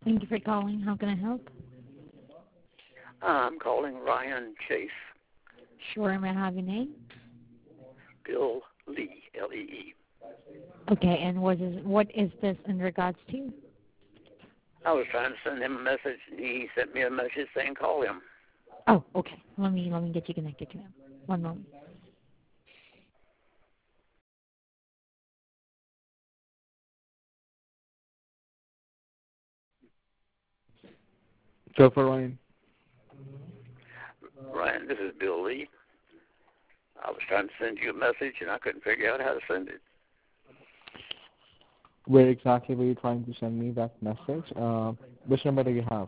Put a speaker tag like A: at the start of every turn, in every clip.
A: Thank you for calling. How can I help?
B: I'm calling Ryan Chase.
A: Sure, may I have your name?
B: Bill Lee, L-E-E.
A: Okay, and what is this in regards to?
B: I was trying to send him a message, and he sent me a message saying call him.
A: Oh, okay. Let me get you connected to him. One moment.
C: Go for Ryan.
B: Ryan, this is Bill Lee. I was trying to send you a message, and I couldn't figure out how to send it.
C: Where exactly were you trying to send me that message? Which number do you have?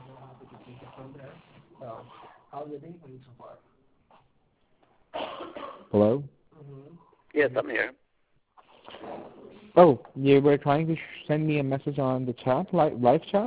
C: Hello?
B: Yes, I'm here.
C: Oh, you were trying to send me a message on the chat, live chat?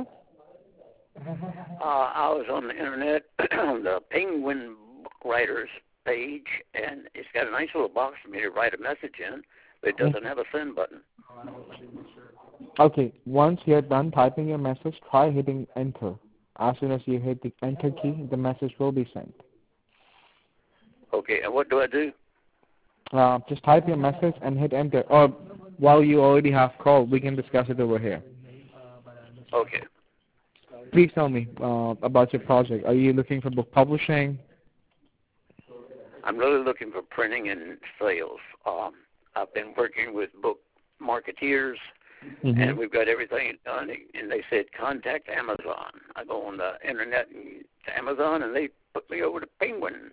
B: I was on the internet, on the Penguin Book Writers page, and it's got a nice little box for me to write a message in, but it doesn't have a send button.
C: Okay, once you're done typing your message, try hitting enter. As soon as you hit the enter key, the message will be sent.
B: Okay, and what do I do?
C: Just type your message and hit enter. Or while you already have called, we can discuss it over here.
B: Okay.
C: Please tell me about your project. Are you looking for book publishing?
B: I'm really looking for printing and sales. I've been working with book marketeers, and we've got everything done, and they said contact Amazon. I go on the internet and to Amazon, and they put me over to Penguin.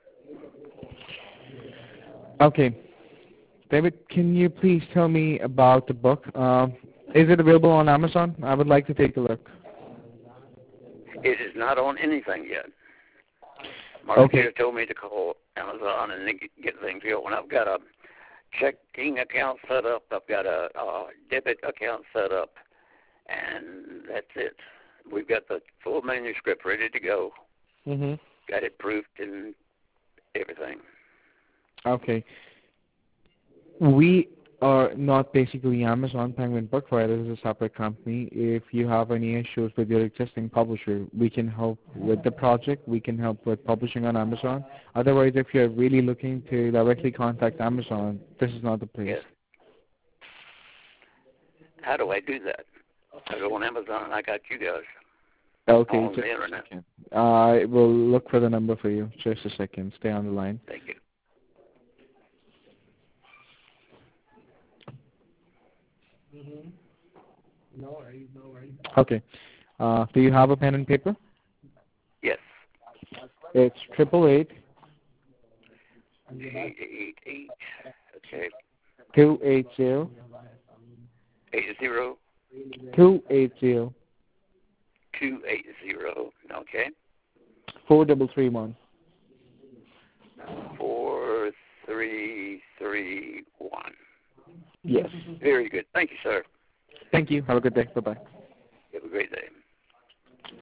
C: Okay. David, can you please tell me about the book? Is it available on Amazon? I would like to take a look.
B: It is not on anything yet. Marketeer told me to call Amazon and get things going. I've got a checking account set up. I've got a debit account set up, and that's it. We've got the full manuscript ready to go. Got it proofed and everything.
C: Okay. We are not basically Amazon. Penguin Book Writers is a separate company. If you have any issues with your existing publisher, we can help with the project. We can help with publishing on Amazon. Otherwise, if you're really looking to directly contact Amazon, this is not the place.
B: Yes. How do I do that? I go on Amazon and I got you guys.
C: Okay,
B: on
C: just
B: the internet.
C: a second. I will look for the number for you. Just a second. Stay on the line.
B: Thank you.
C: Okay. Do you have a pen and paper?
B: Yes.
C: It's 888
B: 888. Okay.
C: 280
B: 80
C: 280
B: 280. Okay.
C: 4331.
B: 4331.
C: Yes.
B: Very good. Thank you, sir.
C: Thank you. Have a good day. Bye-bye.
B: Have a great day.